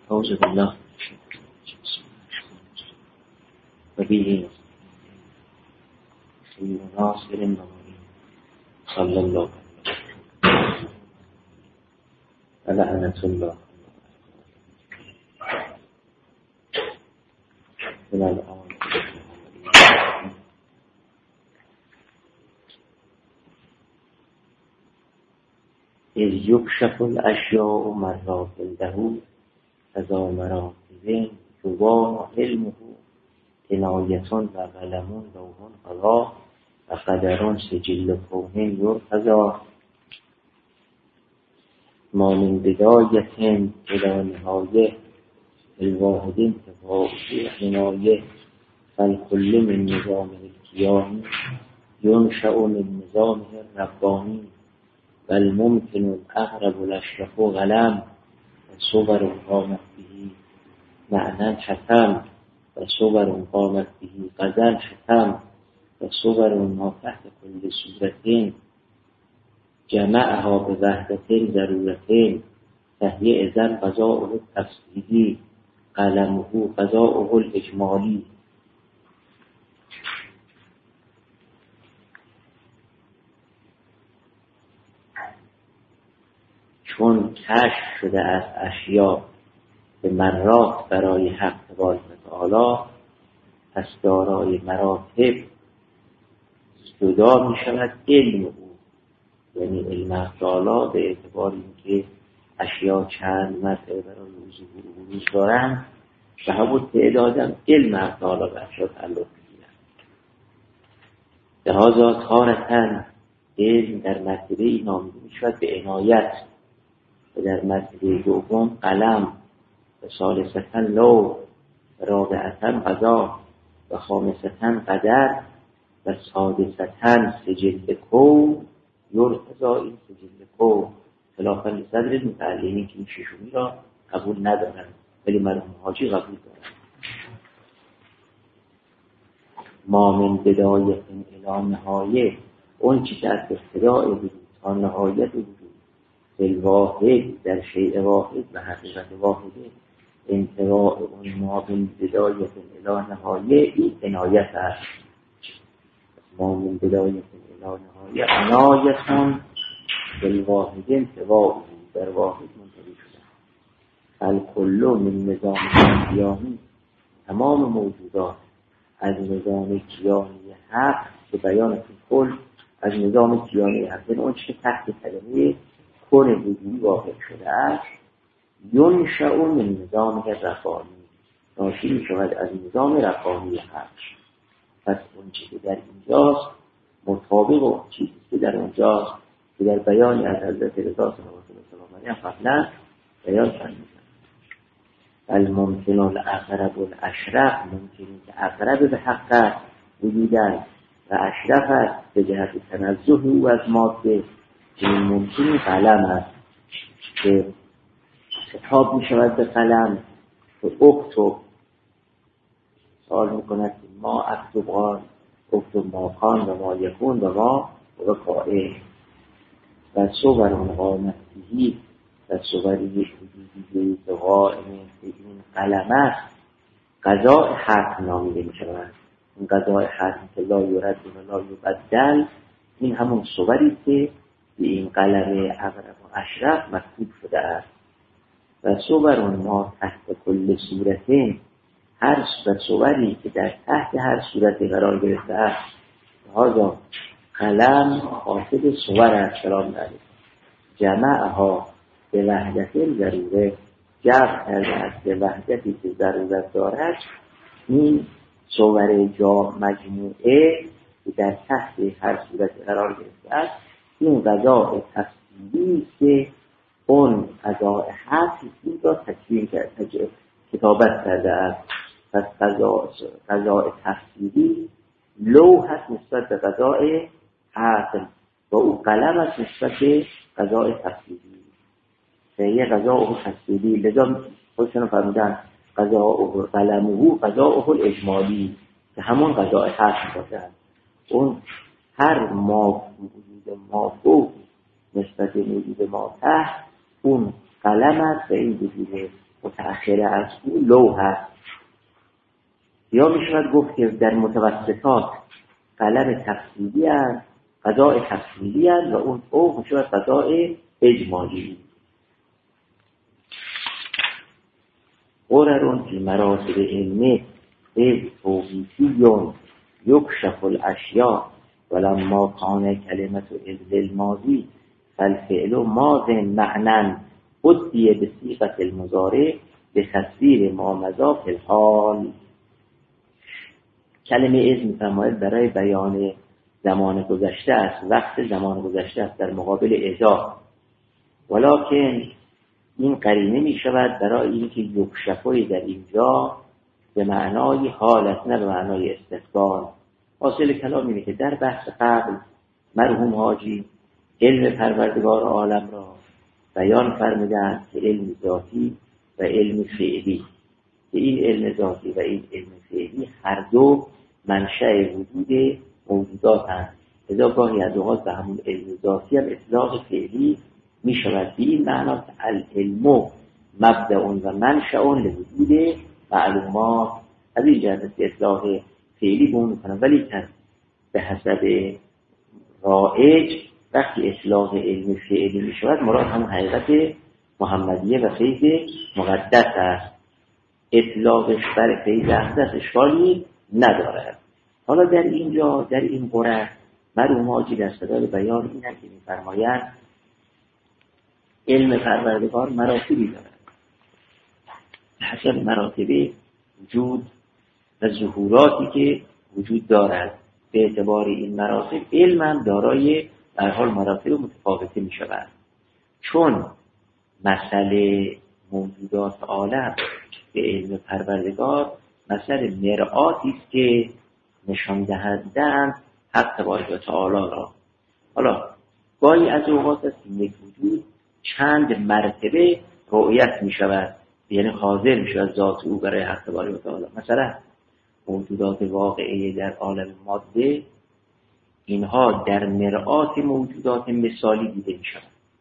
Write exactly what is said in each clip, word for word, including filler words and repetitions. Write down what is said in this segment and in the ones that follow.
اعوذ بالله و به خیر ناصر المؤمنین صلی الله علیه و لعنت الله من الان اذ یکشف الاشیاء مرات له فذا مراتب جوا علمه عنایتون و قلمون لوحون قضا و قدرون سجل کون یرتضا ما من بدایت الی نهایه الواحد انتفاع عنایه فالکل من نظام الکیانی ینشأ من نظامه الربانی والممکن الاقرب الاشرف قلم و صور قامت به معنی شتم و صور قامت به غزل شتم و صور ما تحت کل صورتین جمعها به وحدتین ضرورتین تهیه ازن قضاءه تفصیلی قلمه قضاءه الاجمالی. چون کشف شده از اشیا به مرات برای حق تبارک و تعالی، پس دارای مراتب جدا می شود علم او، یعنی علم تعالی به اعتبار اینکه اشیا چند مسئله برای ظهور و بروز دارند به همون تعدادم علم تعالی به اشیا تعلق می‌گیرد. لذا تارةً علم در مرتبه نامیده می‌شود به عنایت و در مرتبه دوم قلم و ثالثاً لوح و رابعاً قضا و خامساً قدر و سادساً سجل کون یرتضا. این سجل کون خلافاً لصدر المتعلمین که این ششمی را قبول ندارند ولی مرحوم حاجی قبول دارند. ما من بدایت الی نهایه، اون چی که از ابتداء وجود تا نهایت وجود الواحد در شیء واحد و حقیقت واحده انتواء اون ما من بدایت الی نهایه این عنایت است. ما من بدایت الی نهایه عنایتون بالواحد انتواء در واحد منتهی شده. الکل من نظام کیانی، تمام موجودات از نظام کیانی حق که بیان کل از نظام کیانی حق، این اون چه تحت کلمه کون وجودی واقع شده است، ینشأ من نظام ربانی، ناشی می شود از نظام ربانی حق. پس اون چیزی در اینجاست مطابق اون چیزی که در اونجاست که در بیانی از حضرت رضا صلوات الله علیه قبلا بیان فرمودند. الممکن الاقرب الاشرف، ممکنی که اقرب به حق وجودن و اشرف است به جهت تنزه او از ماده، این ممکنی قلم است که خطاب می شود به قلم که اکتب، سوال می کند که ما اکتب قان، اکتب ما کان و ما یکون و ما وقائه و صور قامت بهی و صوری وجودی به قائم به این قلم است قضاء حق نامیده می شود. این قضاء حق که لا یرد و لا یبدل، این همون صوری که به این قلم اقرب و اشرف مکتوب شده است. و صور ما تحت کل صورتین، هر صوری که در تحت هر صورت قرار گرفته است. هذا قلم خاطب صور است. سلام علیکم. جمعها به وحدت ضروره، جمع کرده است به وحدتی که ضرورت دارد. این صور جا مجموعه که در تحت هر صورت قرار گرفته است، این قضاء تفصیلی که اون قضاء حق این را تکوین کرده، کتابت کرده است. پس قضاء قضاء تفصیلی لوح هست نسبت به قضاء حق و او قلم است نسبت به قضاء تفصیلی. یه قضاء تفصیلی لذا خودشون فرمودن قضاء قلمه قضاء الاجمالی که همون قضاء حق باشد. اون هر ما وجود ما فوق نسبت به وجود ما تحت، اون قلم است و این وجود متأخر از او لو هست. یا میشود گفت که در متوسطات قلم تفصیلی هست، قضاء تفصیلی هست و اون او میشود قضاء اجمالی. قررون فی مراتب علمه از توقیفیون یکشف الاشیاء ولما کان کلمت الماضی فالفعل ماض معنن ادیه به صیغه المضارع به تصویر ما مضی فی الحال. کلمه از میفرماید برای بیان زمان گذشته است، وقت زمان گذشته است در مقابل ازا، ولکن این قرینه می شود برای اینکه یکشفای در اینجا به معنای حال است نه به معنای استقبال. حاصل کلام اینه که در بحث قبل مرحوم حاجی علم پروردگار عالم را بیان فرمودند که علم ذاتی و علم فعلی، که این علم ذاتی و این علم فعلی هر دو منشأ وجود موجودات هستند. لذا گاهی از اوقات به همون علم ذاتی هم اطلاق فعلی می شود. به این معنا که العلم مبدأ و منشأ لوجود معلومات. از این جهت اطلاق فعلی به اون میکنم، ولی که به حسب رائج وقتی اطلاق علم فعلی می شود مراد هم حقیقت محمدیه و فیض مقدس است. اطلاقش بر فیض اقدس اشکالی ندارد. حالا در اینجا در این قرآن مرحوم حاجی در صدای بیان این هم که می‌فرمایند علم پروردگار مراتبی دارد، حسب مراتب وجود و ظهوراتی که وجود دارد. به اعتبار این مراتب علم هم دارای در حال مراتب متفاوته می شود. چون مسئله موجودات عالم به علم پروردگار مسئله مرآتی است که نشان دهندند حق تبارک و تعالی را. حالا گاهی از اوقات است یک وجود چند مرتبه رؤیت می شود، یعنی حاضر می شود ذات او برای حق تبارک و تعالی. مثلا موجودات واقعی در عالم ماده اینها در مرآت موجودات مثالی دیده می شود.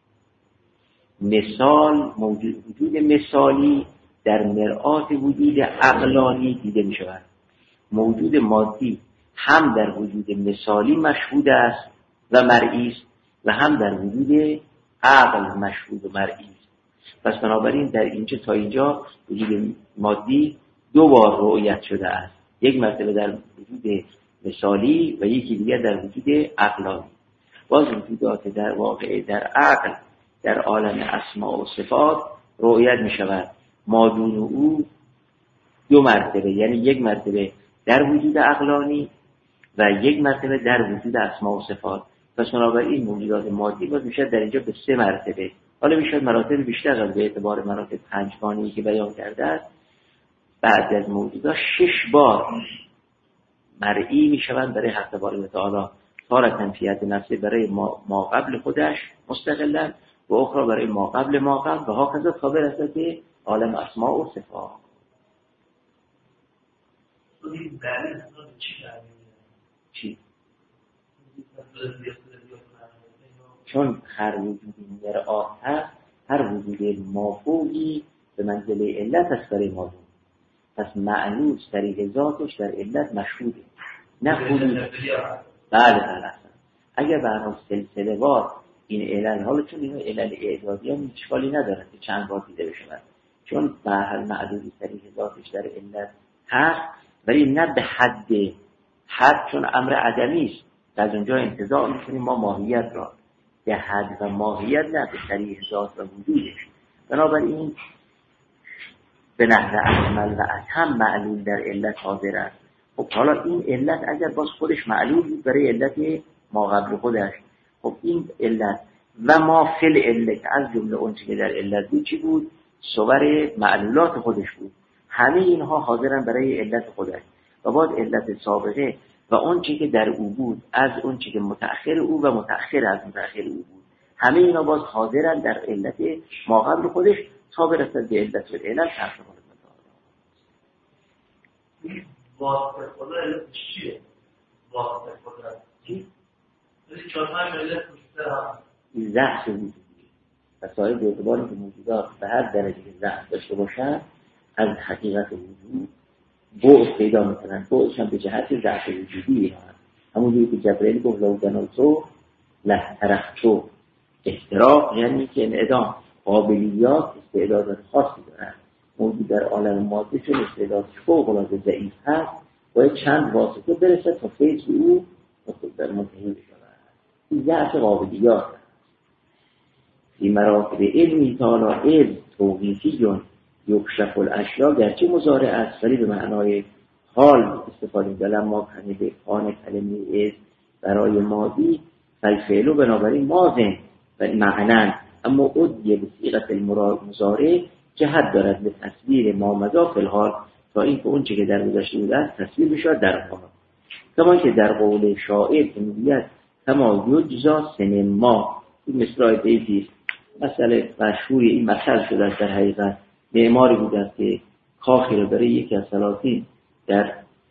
مثال موجود وجود مثالی در مرآت وجود عقلانی دیده می شود. موجود مادی هم در وجود مثالی مشهود است و مرئی است و هم در وجود عقل مشهود و مرئی است. پس بنابراین در اینجا تا اینجا وجود مادی دو بار رؤیت شده است، یک مرتبه در وجود مثالی و یکی دیگر در وجود عقلانی. باز وجودات در واقع در عقل در عالم اسماء و صفات رؤیت می شود مادون او دو مرتبه، یعنی یک مرتبه در وجود عقلانی و یک مرتبه در وجود اسماء و صفات. پس بنابراین موجودات مادی باز میشه در اینجا به سه مرتبه. حالا میشه مراتب بیشتر از به اعتبار مراتب پنجگانه‌ای که بیان کرده است. بعد از موجودات شش بار مرئی میشوند برای حق تبارک و تعالی، تارة فی حد نفسه برای ما, ما قبل خودش مستقلا و اخرى برای ما قبل ما قبل و هاکذا خبر است که عالم اسماء و صفات. چی؟ چون هر وجودی مرآت هست، هر وجود مافوقی به منزله علت است برای موضوع. پس معنی صریح ذاتش در علت مشهوده، نه خودی. بله بله. اگر برنامه سلسله وار این علل، حالا چون این علل اعدادی هم اشکالی ندارد که چند بار دیده بشود، چون به هر معدودی صریح ذاتش در علت هست، ولی نه به حد حد، چون امر عدمی است. از اونجا انتزاع میکنیم ما ماهیت را به حد و ماهیت، نه به صریح ذات و وجودش. بنابراین به نحو اکمل و اتم معلول در علت حاضر است. خب حالا این علت اگر باز خودش معلول بود برای علت ما قبل خودش، خب این علت و ما فل علت از جمله اون چیزی که در علت بود چی بود؟ صور معلولات خودش بود. همه اینها حاضرن برای علت خودش و باز علت سابقه و اون چیزی که در او بود از اون چیزی که متأخر او و متأخر از متأخر او بود، همه اینا باز حاضرن در علت ما قبل خودش تا برسد به علت و علت حق خودش. واسطه خدا علت چیه؟ واسطه خدا چی؟ چون هم علت مشتر هم زحف وجودی مسائل به اعتبار که موجودات به هر درجه که ضعف داشته باشن از حقیقت وجود بعد پیدا میکنن. بعدش هم به جهت ضعف وجودی هست. همونجوری که جبرئیل گفت لو جنالتو لحترقتو، احتراق یعنی که انعدام. قابلیات استعدادات خاصی دارن. موجود در عالم مادی چون استعدادش فوق العاده ضعیف هست باید چند واسطه برسه تا فیض او در منتهی بشه. این ضعف قابلیات هست. این مراتب علمی تعالی علم توقیفی یکشف الاشیا گرچه مضارع است ولی به معنای حال استفاده می‌کنه. ما کنید آن کلمه علم برای ماضی فالفعل بنابراین ماضی و معنی، اما ادیه به صیغه المراد مضارع جهت دارد به تصویر ما مضاف فی الحال تا اینکه اون چه که در گذشته بوده تصویر بشه در حال. کما که در قول شاعر که میگوید کما یجزا سنما، این مثل بیتی مسئله مشهوری این مثل شده در حقیقت. معماری بوده که کاخی رو برای یکی از سلاطین در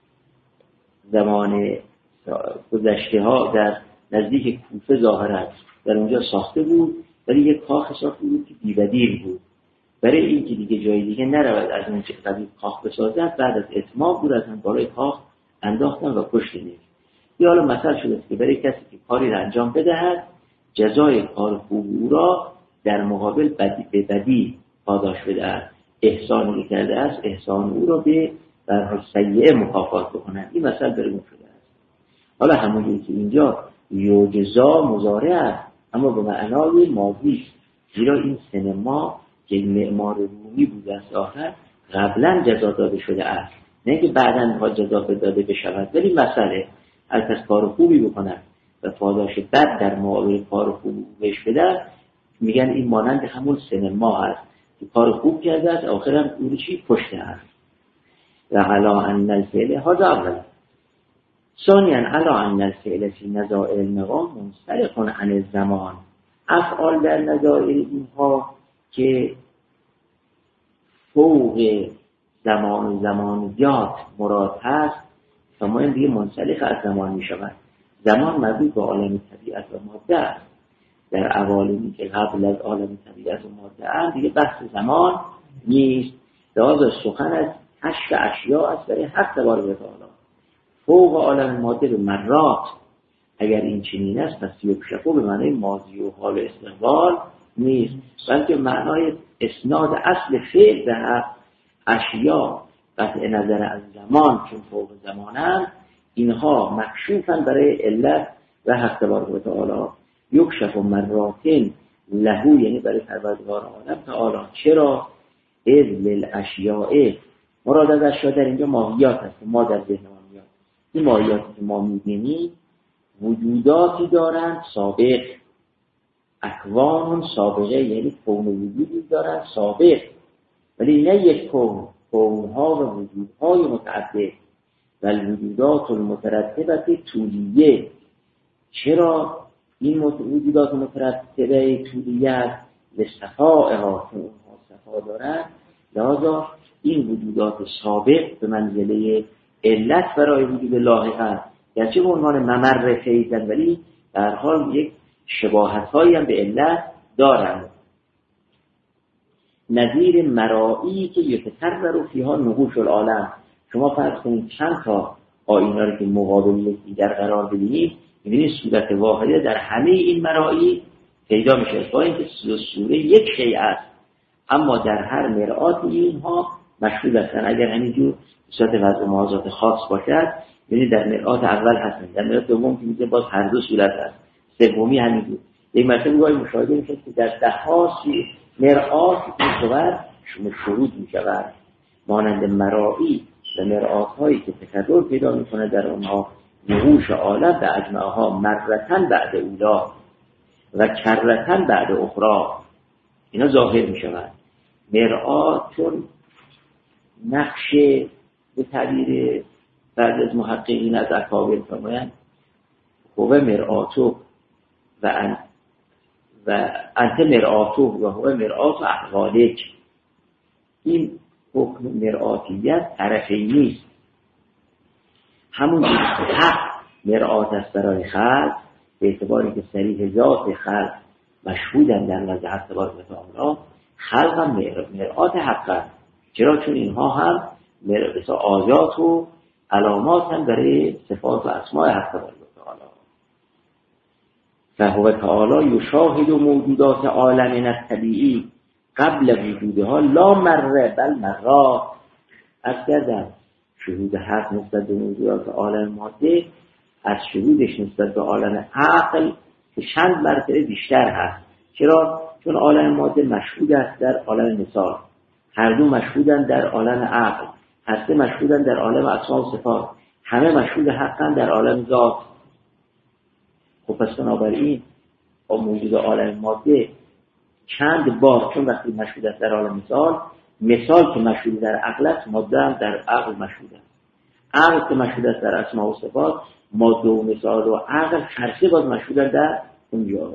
زمان گذشته ها در نزدیک کوفه ظاهرا در اونجا ساخته بود، ولی یک کاخ ساخته بود که بی‌بدیل بود. برای این که دیگه جای دیگه نرود از اون چه قبیل کاخ بسازد، بعد از اتمام بود از اون بالای کاخ انداختن و کشتنش. یا حالا مثل شده که برای کسی که کاری را انجام بدهد جزای کار خوب او را در مقابل بدی به بدی پاداش بدهد. احسانی کرده است احسان او را به در سیئه مکافات بکنند. این مثل برای اون شده است. حالا همونجوری که اینجا یوجزا مضارع است اما به معنای ماضی است، زیرا این سینما که معمار رومی بوده است آخر قبلا جزا داده شده است، نه که بعداً ها جزا داده بشود. ولی مسئله هر کس کار خوبی بکنه و پاداش بد در مقابل کار خوبی بهش بده، میگن این مانند همون سینما هست که کار خوب کرده است آخر هم اون چی پشته است. و علا ان الفعل هذا اول ثانیا علا ان الفعل فی نظائر المقام منصرف عن الزمان. افعال در نظائر اینها که فوق زمان و زمانیات مراد هست تمام دیگه منسلخ از زمان می شود. زمان مربوط به عالم طبیعت و ماده است. در عوالمی که قبل از عالم طبیعت و ماده است دیگه بحث زمان نیست. لذا سخن از کشف اشیاء است برای حق تبارک و تعالی. فوق عالم ماده به مرات اگر این چنین است پس یکشفو به معنای ماضی و حال استقبال نیست، بلکه معنای اسناد اصل فعل به حق اشیاء قطع نظر از زمان چون فوق زمانند اینها مکشوفن برای علت و حق تبارک و تعالی. یکشف مراتن لهو یعنی برای پروردگار عالم تعالی. چرا؟ اذ للاشیاء مراد از اشیاء در اینجا ماهیات هست. ما در ذهن ما میاد این ماهیاتی که ما میبینیم وجوداتی دارند سابق، اکوان سابقه یعنی کون وجودی دارند سابق، ولی نه یک کون، کونها و وجودهای متعدد و الوجودات المترتبه طولیه. چرا این وجودات مترتبه طولیه است؟ لصفائها که اونها صفا دارند، لذا این وجودات سابق به منزله علت برای وجود لاحق است. گرچه به عنوان ممر فیضن ولی در حال یک شباهت‌هایی هم به علت دارند. نظیر مرایی که یتکرر فیها نقوش العالم. شما فرض کنید چند تا آیینه رو که مقابل یکدیگر قرار بدید می‌بینید صورت واحده در همه این مرایی پیدا میشه، با اینکه صورت یک شیء است اما در هر مرآت اینها مشهود هستند. اگر همینجور صورت وضع موازات خاص باشد یعنی در مرآت اول هستن، در مرآت دوم که میگه باز هر دو صورت هست، سومی همینجور. یک مثلا گاهی مشاهده میشه که در ده ها مرآت این صورت شروط میشود، مانند مرایی و مرآت هایی که تکرر پیدا میکنه در اونها نقوش عالم به اجمعها مرتن بعد اولا و کرتن بعد اخرى اینا ظاهر میشود. مرآت چون نقش به تعبیر بعد از محققین از اکابر فرمایند هو مرآتو و ان و انت مرآتو و هو مرآت احوالک. این حکم مرآتیت طرفی نیست، همون حق مرآت است برای خلق به اعتباری که صریح ذات خلق مشهودن در نزد حق تبارک و تعالی خلقا مرآت حقا. چرا؟ چون اینها هم مثلا آیات و علامات هم برای صفات و اسماء حق تبارک و تعالی. فهو تعالی یشاهد موجودات عالم الطبیعی قبل وجودها لا مره بل مرات. از کردم شهود حق نسبت به موجودات عالم ماده از شهودش نسبت به عالم عقل که چند مرتبه بیشتر هست. چرا؟ چون عالم ماده مشهود است در عالم مثال، هر دو مشهودن در عالم عقل، هر سه مشهودن در عالم اسماء و صفات، همه مشهود حقا در عالم ذات. خب پس بنابراین با موجود عالم ماده چند بار، چون وقتی مشهود است در عالم مثال، مثال که مشهود در عقل است، ماده هم در عقل مشهود است. عقل که مشهود است در اسماء و صفات، ماده و مثال و عقل هر سه باز مشهودن در اونجا.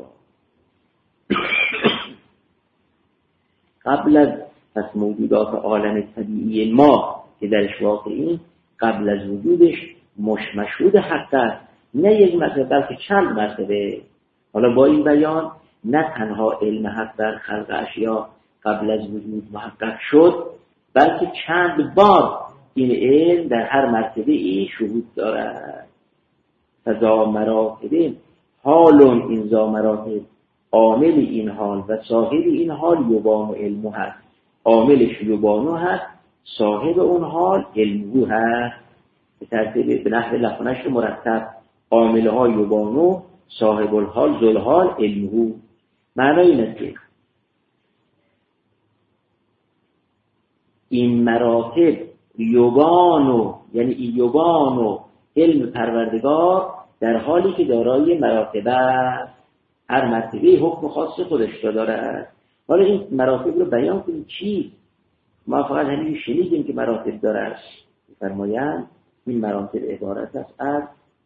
قبل از پس موجودات عالم طبیعی ما که درش واقعی، قبل از وجودش مش مشهود حق است، نه یک مرتبه بلکه چند مرتبه. حالا با این بیان نه تنها علم حق در خلق اشیا قبل از وجود محقق شد، بلکه چند بار این علم در هر مرتبه ای شهود دارد. فذا مراتب حال این ذا مراتب، عامل این حال و صاحب این حال یبان و علمو هست. عاملش یبانو هست، صاحب اون حال علمو هست. به ترتیب به نحو لفظش مرتب، عاملها یبانو، صاحب الحال ذوالحال علمو. معنی این است که این مراتب یبانو، یعنی یبانو علم پروردگار در حالی که دارای مراتب است، هر مرتبه حکم خاص خودش را دارد. حالا این مراتب رو بیان کنیم چی؟ ما فقط همین شنیدیم که مراتب دارد. فرمایند این مراتب عبارت است از،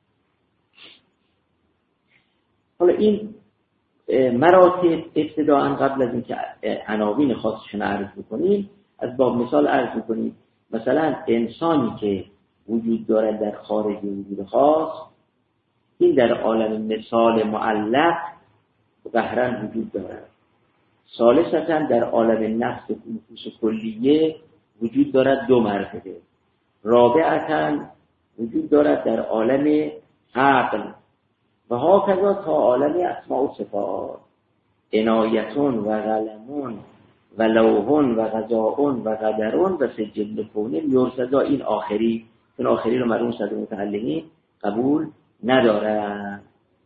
حالا این مراتب ابتداءً قبل از اینکه عناوین خاصشون عرض بکنیم، از باب مثال عرض بکنیم. مثلا انسانی که وجود دارد در خارج وجود خاص، این در عالم مثال معلق ظاهراً وجود دارد. ثالثاً در عالم نفس و نفوس کلیه وجود دارد دو مرتبه. رابعاً وجود دارد در عالم عقل و هاکذا تا عالم اسماء و صفات. عنایتون و قلمون و لوحون و قضاءون و قدرون و سجل کون یرتضی. این آخری، این آخری رو مرحوم صدر متعلقین قبول ندارن.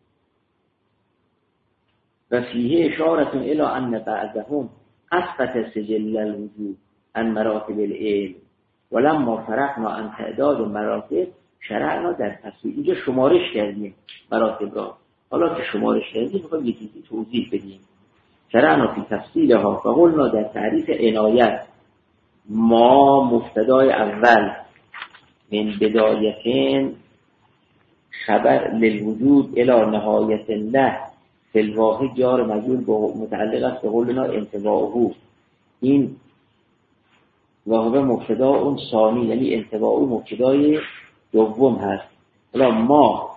و فیه اشارتون الی ان بعضهم اثبت سجل الوجود عن مراتب العلم ولما فرقنا عن تعداد مراتب شرعنا در تفصیل. اینجا شمارش کردیم مراتب را، حالا که شمارش کردیم میخوایم یکی یکی توضیح بدیم. شرعنا فی تفصیلها فقلنا در تعریف عنایت ما مبتدای اول من بدایتین خبر للوجود الی نهایت الله فی الواحد جار مجرور متعلق است به قولنا انتباعه. این واقع مبتدا اون ثانی، یعنی انتباعه مبتدای دوم هست. حالا ما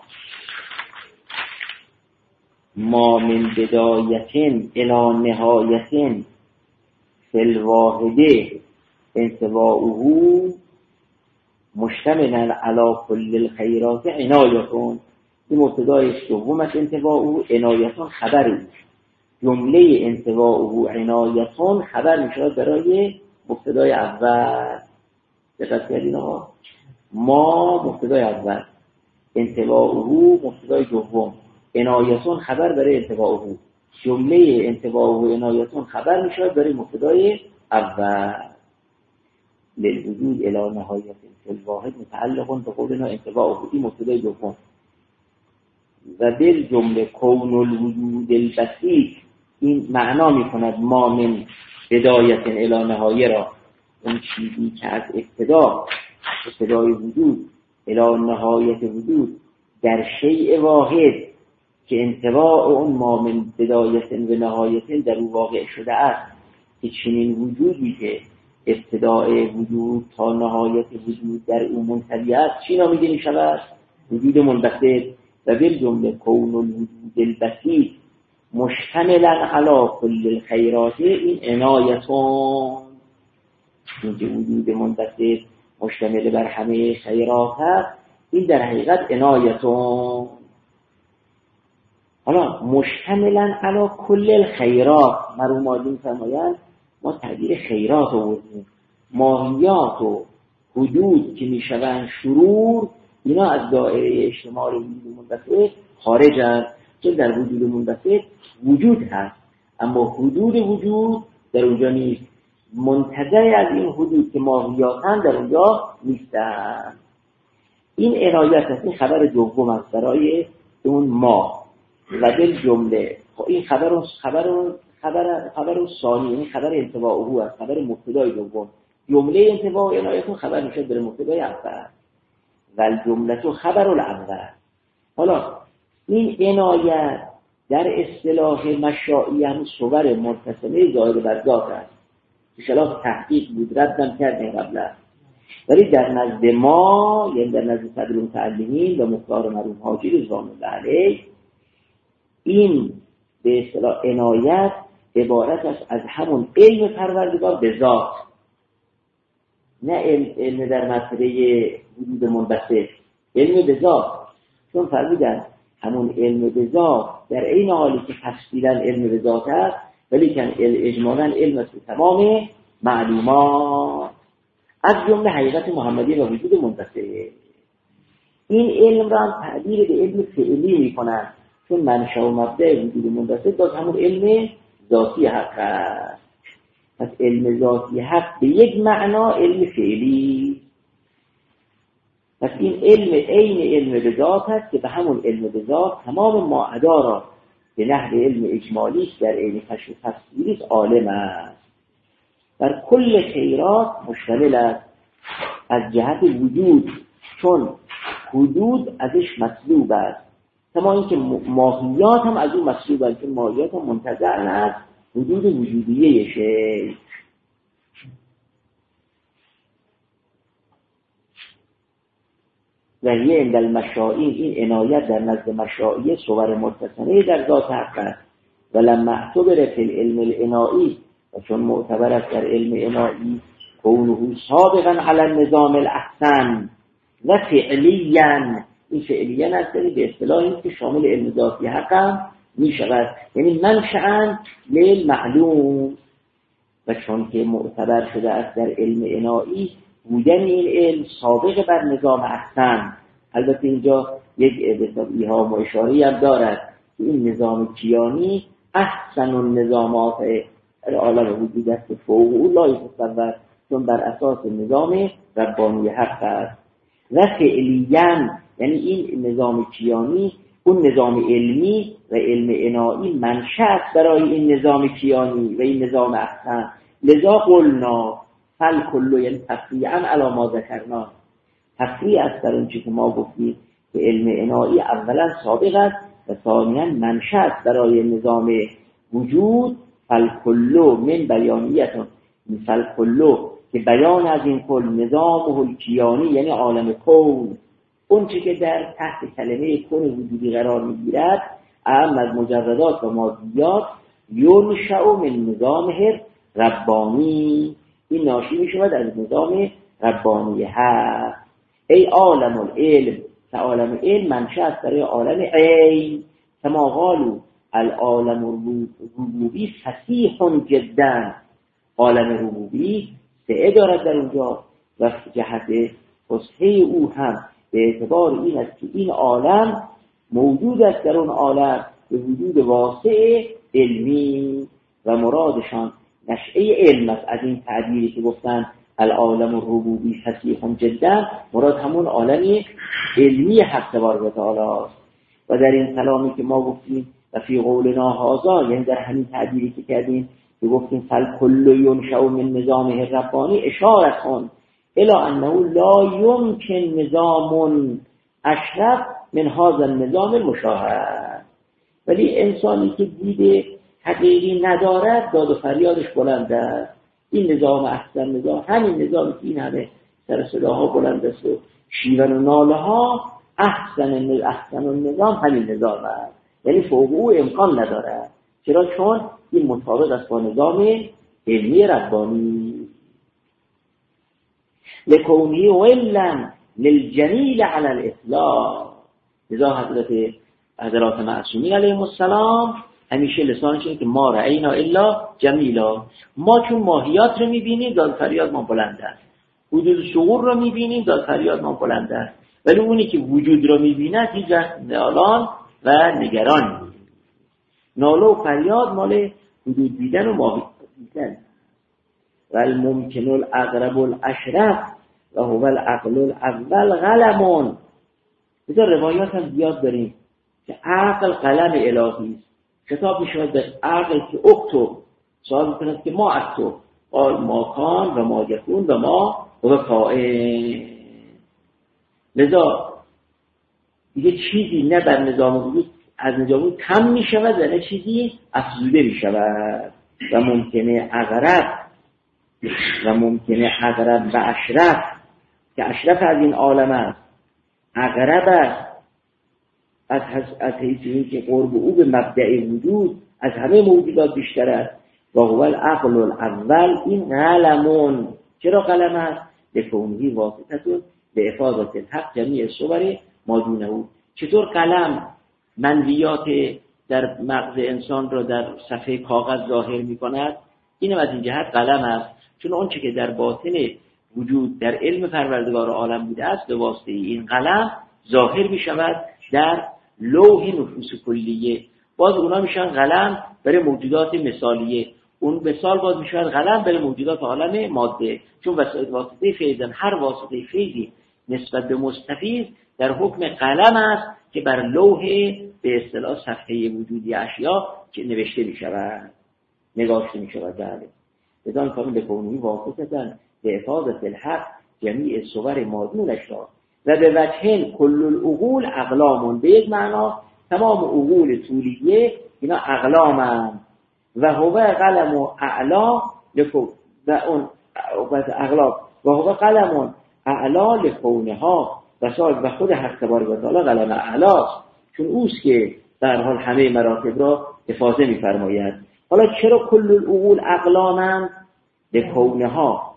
ما من بدایتین الی نهایتین فی الواحده انتباعه مشتملا علی کل الخیرات عنایتون. این مبتدای دوم است انتباعه، عنایتون خبری. جمله انتباعه عنایتون خبر میشه برای مبتدای اول. دقت کردین آقا؟ ما مبتدای اول، انتباعه مبتدای دوم، عنایتون خبر برای انتباعه. جمله انتباعه عنایتون خبر میشه برای مبتدای اول. للوجود الی نهایت الواحد متعلق به قولنا انتباعه، این مبتدای دوم. و دل جمله کون الوجود البسیط، این معنا میکند ما من بدایت الی نهایه را، اون چیزی که از ابتدا ابتدای وجود الی نهایت وجود در شیء واحد که انتباع اون ما من بدایت و نهایت در او واقع شده است، که چنین وجودی که ابتدای وجود تا نهایت وجود در او منتهی است چی نامیده می شود؟ وجود منبسط. و بل جمله کون الوجود البسیط مشتملا علی کل الخیرات، این عنایتون، این که وجود منبسط مشتمل بر همه خیرات هست، این در حقیقت عنایتون. حالا مشتملا علی کل الخیرات، مرحوم آدم فرمایند ما تعبیر خیرات آوردیم، ماهیات و حدود که میشوند شرور، اینا از دایره اجتماعی وجود منبسط خارجند، چون در وجود منبسط وجود هست اما حدود وجود در اونجا نیست، منتزع از این حدود که ماهیاتن در اونجا نیستن. این عنایت است. این خبر دوم است برای اون ما و دل جمله. این خبر خبر خبر خبر ثانی، این خبر انتباع او است، خبر مبتدای دوم. جمله انتباع عنایت خبر میشه در مبتدای اول و جمله تو خبر الاول. حالا این عنایت در اصطلاح مشائی هم صور متصله ظاهر بر ذات است. خلاف تحقیق بود، ردم کردیم قبلا. ولی در نزد ما، یعنی در نزد صدر المتعلمین و مختار مرحوم حاجی رضوان الله علیه، این به اصطلاح عنایت عبارت است از همون علم پروردگار به ذات، نه علم در مسئله وجود منبسط، علم به ذات. چون فرمودن همون علم به ذات در این حالی که تفصیلا علم به ذات است، ولی که اجمالا علم است به تمام معلومات، از جمله حقیقت محمدی و وجود منبسط. این علم را هم تعبیر به علم فعلی میکنن، چون منشأ و مبدأ وجود منبسط باز همون علم ذاتی حق است. پس علم ذاتی حق به یک معنا علم فعلی. پس این علم عین علم به ذات است که به همون علم به ذات تمام ما عدا را به نحو علم اجمالی در عین کشف و تفسیری عالم است. در کل خیرات مشتمل است از جهت وجود، چون حدود ازش مطلوب است، کما اینکه ماهیات هم از اون مطلوب است، که ماهیات هم منتزع است حدود وجودیه شیء. و یه عند المشائی، این عنایت در نزد مشائی صور متصله در ذات حق است. و لما اعتبر فی العلم العنایی، و چون معتبر است در علم عنایی کونه سابقا علی النظام الاحسن و فعلیا، این فعلیا است به اصطلاحی که شامل علم ذاتی حق هم می شود، یعنی منشأ للمعلوم. و چون که معتبر شده است در علم عنایی بودن این علم سابق بر نظام احسن. البته اینجا یک ایهام و اشاره‌ای هم دارد که این نظام کیانی احسن النظامات عالم وجود است، فوق او لا یتصور، چون بر اساس نظام ربانی حق است. و فعلیاً یعنی این نظام کیانی، اون نظام علمی و علم عنایی منشأ است برای این نظام کیانی و این نظام احسن. لذا قلنا فالکل، یعنی تفریعاً علی ما ذکرنا، تفریع است در اون چیزی که ما گفتیم که علم عنایی اولا سابق است و ثانیاً منشأ است برای نظام وجود. فالکل من بیانیتون، فالکل که بیان از این کل نظام الکیانی یعنی عالم کون، اون چی که در تحت کلمه کون وجودی قرار میگیرد، اما از مجردات و مادیات، ینشأ من نظام ربانی، این ناشی می شود از نظام ربانی حق. ای عالم العلم، که عالم علم منشأ است برای عالم عین. کما قالوا العالم الربوبی فصیح جدا، عالم ربوبی سعه دارد در اونجا و جهت فصحه او هم به اعتبار این است که این عالم موجود است در اون عالم به وجود واسع علمی و مرادشان نشأه علم است. از این تعبیری که گفتن العالم الربوبی فصیح جدا، مراد همون عالمی علمی حق تبارک و تعالی است. و در این کلامی که ما گفتیم و فی قولنا هذا، یعنی در همین تعبیری که کردیم که گفتیم فالکل ینشأ من نظام ربانی، اشاره کن الی انه لا یمکن نظام اشرف من هذا النظام المشاهد. ولی انسانی که دیده حقیقی ندارد داد و فریادش بلند است. این نظام احسن نظام، همین نظامی که این همه سر صداها بلند است و شیون و ناله ها، احسن احسن النظام همین نظام است، یعنی فوق او امکان ندارد. چرا؟ چون این مطابق است با نظام علمی ربانی. لکونی ولن للجمیل علی الاطلاق. لذا حضرت حضرات معصومین علیهم السلام همیشه لسانش اینه که ما رأینا الا جمیلا. ما چون ماهیات رو میبینیم داد فریاد ما بلند است، وجود شعور رو میبینیم داد فریاد ما بلند است، ولی اونی که وجود رو میبیند هیچ وقت نالان و نگران نیست. ناله و فریاد مال وجود دیدن و ماهیت دیدن. و الممکن الاقرب الاشرف و هو العقل الاول قلم. بذار روایات هم زیاد داریم که عقل قلم الهی است. کتاب میشود به عقل که اکتب، سوال میکند که ما اکتب، قال ما کان و ما یکون و ما هو کائن. لذا دیگه چیزی نه بر نظام وجود از نظام وجود کم میشود و نه چیزی افزوده میشود. و ممکنه اقرب و ممکنه اقرب و اشرف که اشرف از این عالم است، اقرب است از از حیثی که قرب او به مبدأ وجود از همه موجودات بیشتر است. و هو العقل الاول. این قلمون. چرا قلم است؟ لکونهی واسطتون به افاضت الحق جمیع صور ما دونه. چطور قلم منویات در مغز انسان را در صفحه کاغذ ظاهر می کند؟ این از این جهت قلم است، چون آنچه که در باطن وجود در علم پروردگار عالم بوده است به واسطه این قلم ظاهر می شود در لوح نفوس کلیه. باز اونا میشن قلم برای موجودات مثالیه، اون مثال باز میشود قلم برای موجودات عالم ماده، چون واسطه فیضن هر واسطه فیضی نسبت به مستفیض در حکم قلم است که بر لوح به اصطلاح صفحه وجودی اشیا که نوشته میشود، نگاشته میشود. بله بدان کامل به کونی واسطه به افاضت الحق جمیع صور مادونش را و به وجهن کل العقول اقلامون. به یک معنا تمام عقول طولیه اینا اقلامن. و هو قلم و اعلا لکو و اون اقلام و هو قلم و اعلا لکونها و سال و خود حق تبارک و تعالی قلم اعلاست، چون اوست که در حال همه مراتب را افاضه می‌فرماید. حالا چرا کل العقول اقلامن؟ لکونها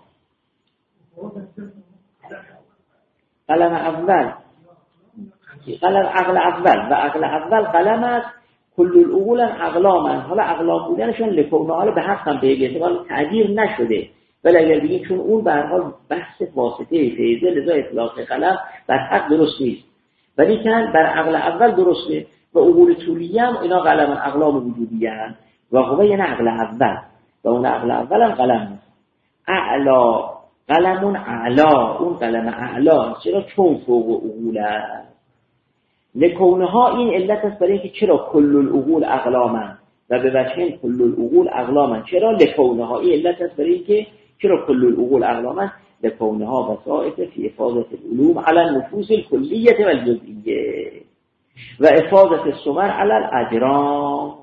قلم اول، قلم عقل اول و عقل اول قلم است. کل العقول اقلاما. حالا اقلام بودنشون لکونه، حالا به حق هم به اعتبار تعبیر نشده، ولی اگر بگیم چون اون به هر حال بحث واسطه فیضه لذا اطلاق قلم بر حق درست نیست، ولی که بر عقل اول درسته. و عقول طولیه هم اینا قلم اقلام وجودیه هم و هو یعنی عقل اول و اون عقل اول هم قلم اعلا. قلمون اعلا، اون قلم اعلا. چرا؟ چون فوق عقول است. لکونها این علت است برای اینکه چرا کل العقول اقلامن و به وجهن کل العقول اقلامن. چرا؟ لکونها این علت است برای اینکه چرا کل العقول اقلامن. لکونها وسائط فی افاضت العلوم علی النفوس الکلیه و الجزئیه و افاضت الصور علی الاجرام.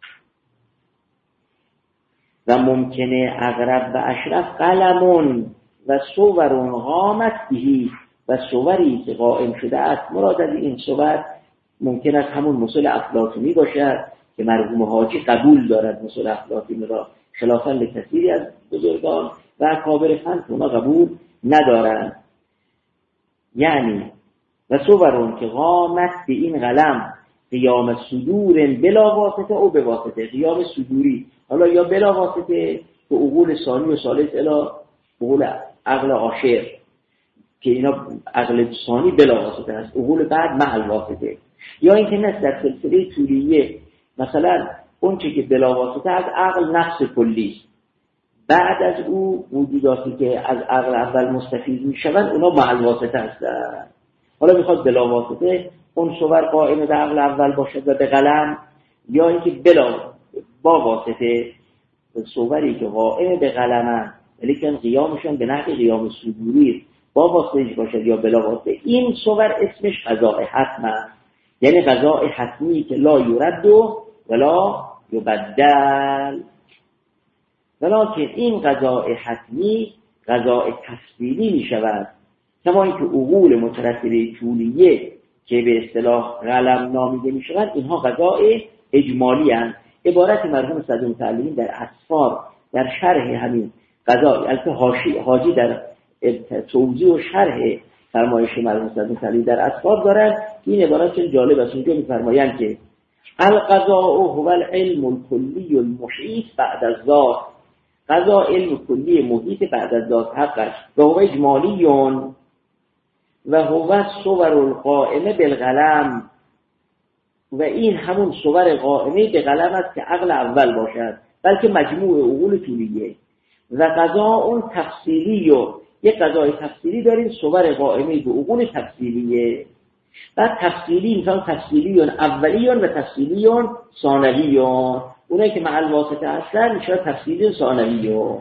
و ممکنه اقرب و اشرف قلمون و صورون قامت بهی و صوری که قائم شده است. مراد از این صور ممکن است همون مصول افلاطونی باشد که مرحوم حاجی قبول دارد مصول افلاطونی را، خلافاً لکثیری از بزرگان و اکابر فن اونا قبول ندارند. یعنی و صورون که قامت به این قلم قیام صدور بلا واسطه او به واسطه. قیام صدوری حالا یا بلا واسطه به عقول ثانی و ثالث الی عقول عقل عاشر که اینا عقل ثانی بلا واسطه است، عقول بعد مع الواسطه. یا اینکه نه در سلسله طولیه مثلا اون چه که بلا واسطه از عقل نفس کلی است، بعد از او موجوداتی که از عقل اول مستفیض میشوند اونا مع الواسطه هستند. حالا میخواد بلا واسطه اون صور قائم به عقل اول باشد و به قلم، یا اینکه بلا با واسطه صوری که قائم به قلمن ولیکن قیامشون به نحو قیام صدوری با واسطه باشد یا بلا واسطه. این صور اسمش قضاء حتم است، یعنی قضاء حتمی که لا یرد ولا یبدل. ولکن این قضاء حتمی قضاء تفصیلی می شود، کما اینکه عقول مترتبه طولیه که به اصطلاح قلم نامیده می شود اینها قضاء اجمالی هستند. عبارت مرحوم صدر متعلمین در اصفار در شرح همین قضا، البته حاشی حاجی در توضیح و شرح فرمایش مرحوم صدر متعلمین در اصفار دارن که این عبارت چه جالب است. اونجا می‌فرمایند که القضاء هو العلم الکلی المحیط بعد الذات، قضا علم کلی محیط بعد از ذات حق است و هو اجمالی و هو صور القائمه بالقلم، و این همون صور قائمه به قلم است که عقل اول باشد، بلکه مجموع عقول طولیه. و قضا اون تفصیلی و یک قضای تفصیلی داریم صور قائمه به عقول تفصیلیه. بعد تفصیلی مثلا تفصیلیون اولیون و تفصیلیون ثانویون، اونایی که مع الواسطه هستن میشه تفصیلی ثانویون.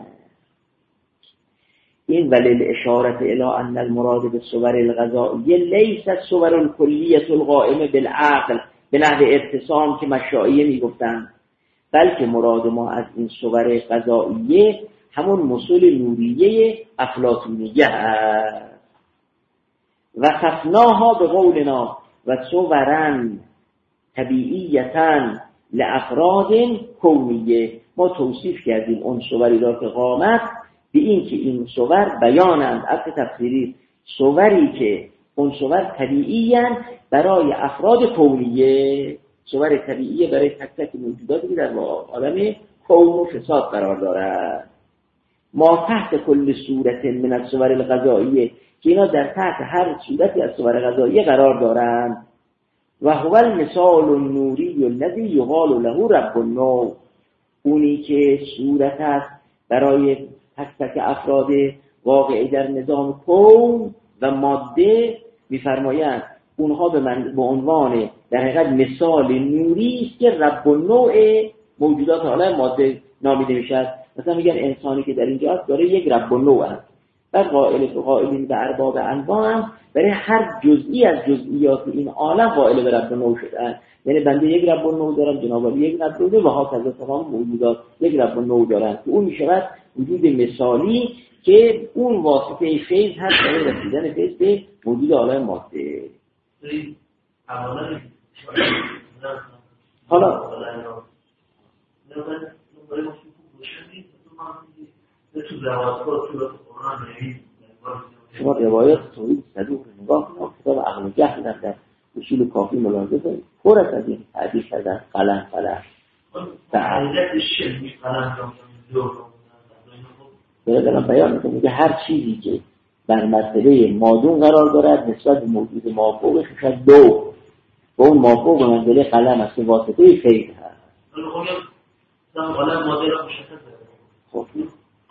این ولیل اشارت الی ان المراد بالصور الغذائیه لیست الصور الکلیه القائمه بالعقل به نحو ارتسام که مشایعه میگفتن، بلکه مراد ما از این صور غذائیه همون مسئول نوریه افلاطونیه است. و خفناها به قولنا و صورن طبیعیتن لافراد کونیه، ما توصیف کردیم اون صوری را که قامت به این که این صور بیانند از تفسیری صوری که اون صور طبیعی‌اند برای افراد کونیه، صور طبیعیه برای تک تک موجوداتی که در عالم کون و فساد قرار دارد. ما تحت کل صورت من الصور الغذائیه که اینا در تحت هر صورتی از صور غذائیه قرار دارند. و هو المثال النوری الذی یقال له رب النوع، اونی که صورت است برای تک تک افراد واقعی در نظام کون و ماده، می‌فرمایند اونها به من به عنوان در حقیقت مثال نوری است که رب النوع موجودات عالم ماده نامیده میشد. مثلا میگن انسانی که در اینجا است داره یک رب النوع است. بعد قائل قائلین به ارباب انواع هم برای هر جزئی از جزئیات این عالم قائل به رب النوع شدن، یعنی بنده یک رب النوع دارم، جناب عالی یک رب النوع و هاکذا تمام موجودات یک رب النوع دارن که اون میشود وجود مثالی که اون واسطه فیض هست برای رسیدن فیض به موجود عالم ماده. حالا شما روایات توحید صدوق نگاه کنید، کتاب عقل و جهل در اصول کافی ملاحظه کنید، پر از این تعبیر کردن قلم قلم تعبیرات شیمی قلم رو دارم بیان میکنم. میگه هر چیزی که بر مرتبه مادون قرار دارد نسبت به موجود مافوقش میشه دو، و اون مافوق منزله قلم است که واسطه خیر هست. قلم ماده را مشخص خب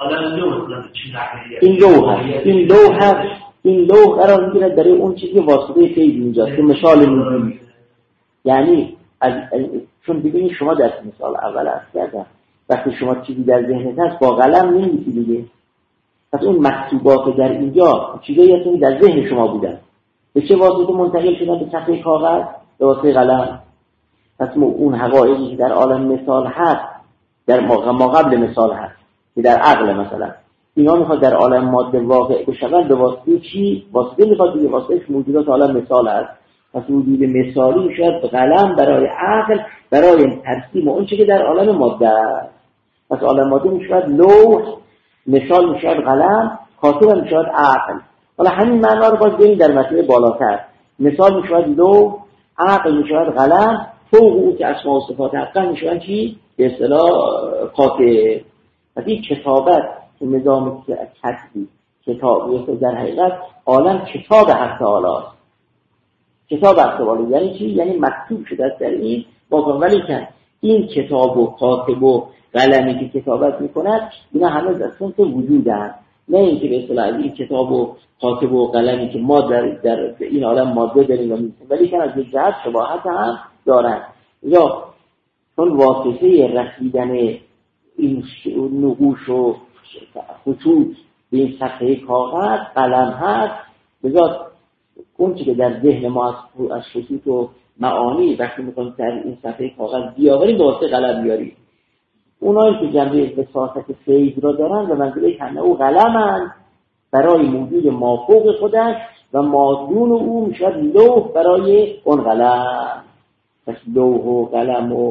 این لوح هست، این لوح هست، این لوح قرار میگیره برای اون چیزی که واسطه خیر اینجاست که مثال نوری، یعنی از چون ببینید شما در مثال اول عرض کردم وقتی شما چیزی در ذهنت هست با قلم نمی‌نویسی دیگه، پس اون مکتوبات در اینجا چیزایی هست که در ذهن شما بودن به چه واسطه منتقل شدن به صفحه کاغذ؟ به واسطه قلم. پس اون حقایقی که در عالم مثال هست در ما قبل مثال هست که در عقل مثلا اینا میخواد در عالم ماده واقع بشن به واسطه چی؟ واسطه میخواد دیگه واسطه موجودات عالم مثال هست. پس وجود مثالی شاید به قلم برای عقل برای ترسیم اون چیزی که در عالم ماده است. پس عالم ماده میشود لوح، مثال میشود قلم، کاتب میشود عقل. حالا همین معنا رو باز بریم در مرتبه بالاتر، مثال میشود لوح، عقل میشود قلم، فوق او که اسماء و صفات حقا میشود چی؟ به اصطلاح کاتب. پس این کتابت که نظام کتبی کتاب در حقیقت عالم کتاب حق تعالی است. کتاب حق تعالی یعنی چی؟ یعنی مکتوب شده است در این واقع، ولی که این کتاب و کاتب و قلمی که کتابت میکند اینا همه در صنف وجودند، نه اینکه به اصطلاح این کتاب و کاتب و قلمی که ما در, در این عالم ماده داریم و می‌بینیم، ولی که از یک جهت شباهت هم دارند. یا چون واسطه رسیدن این نقوش و خطوط به این صفحه کاغذ قلم هست، بذات اون چی که در ذهن ما از خطوط و معانی وقتی میکنیم در این صفحه کاغذ بیاوریم به واسطه قلم بیاریم. اونایی که جنبه بساطت فیض را دارن و منزله کنه او قلمن برای موجود مافوق خودش و مادون او میشود لوح برای اون قلم. پس لوح و قلم و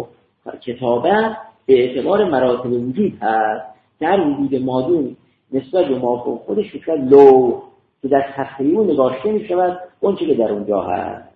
کتابت به اعتبار مراتب وجود هست که هر وجود مادون نسبت به مافوق خودش میشه لو که در تخریب نگاشته میشود اون چی که در اونجا هست.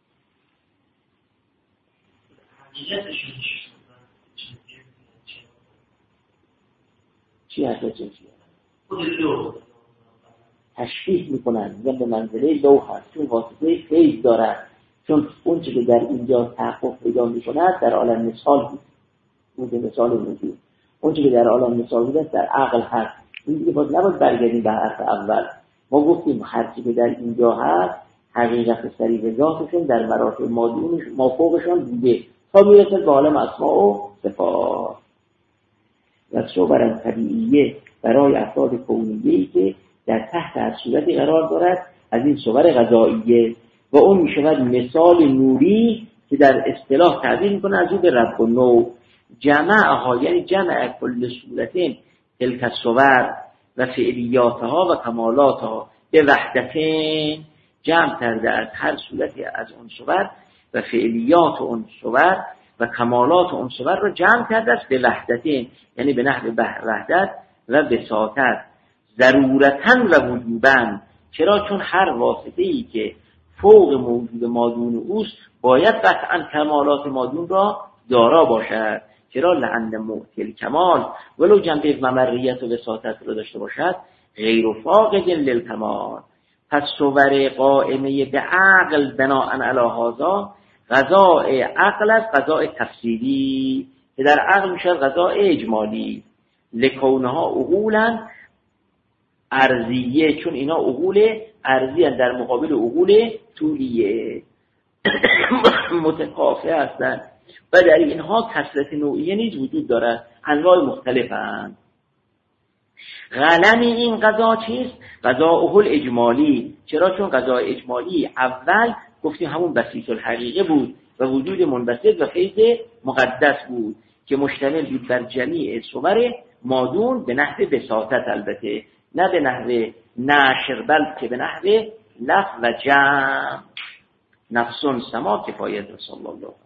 چی هست چی هست؟ تشبیه میکنن میگن به منزله لو هست چون واسطه فیض دارد، چون اون چی که در اینجا تحقق پیدا میکند در عالم مثال بود، اون که مثال وجود، اون چی که در عالم مثال بود در عقل هست. این دیگه باید نباید برگردیم به حرف اول. ما گفتیم هر چی که در اینجا هست حقیقت صریح ذاتشون در مراتب مادونش مافوقشان بوده تا میرسد به عالم اسماء و صفات. و صور طبیعیه برای افراد کونیه‌ای که در تحت هر صورتی قرار دارد از این صور غذاییه و اون میشود مثال نوری که در اصطلاح تعبیر میکنه از اون به رب و نو جمعها، یعنی جمع کل صورتین تلک الصور و فعلیاتها و کمالاتها به وحدتین، جمع کرده از هر صورتی از اون صور و فعلیات اون صور و کمالات اون صور رو جمع کرده است به وحدتین، یعنی به نحو وحدت و بساطت ضرورتاً و وجوباً. چرا؟ چون هر واسطه‌ای که فوق موجود مادون اوست باید قطعاً کمالات مادون را دارا باشد. چرا؟ لعن معطی کمال ولو جنبه ممریت و وساطت را داشته باشد غیر فاقد للکمال. پس صور قائمه به عقل بناء علی هذا غذای عقل است، غذای تفسیری که در عقل میشه غذای اجمالی. لکونها عقولا ارضیه، چون اینا عقول ارضی در مقابل عقول طولیه متکافئ هستند و در اینها کثرت نوعیه نیز وجود دارد، انواع مختلفند. غلن این غذا چیست؟ غذا اهل اجمالی. چرا؟ چون غذا اجمالی اول گفتیم همون بسیط الحقیقه بود و وجود منبسط و فیض مقدس بود که مشتمل بود بر جمیع صور مادون به نحو بساطت، البته نه به نحو نشر بلکه به نحو لفظ و جمع. نفس سما کفایت رسول الله.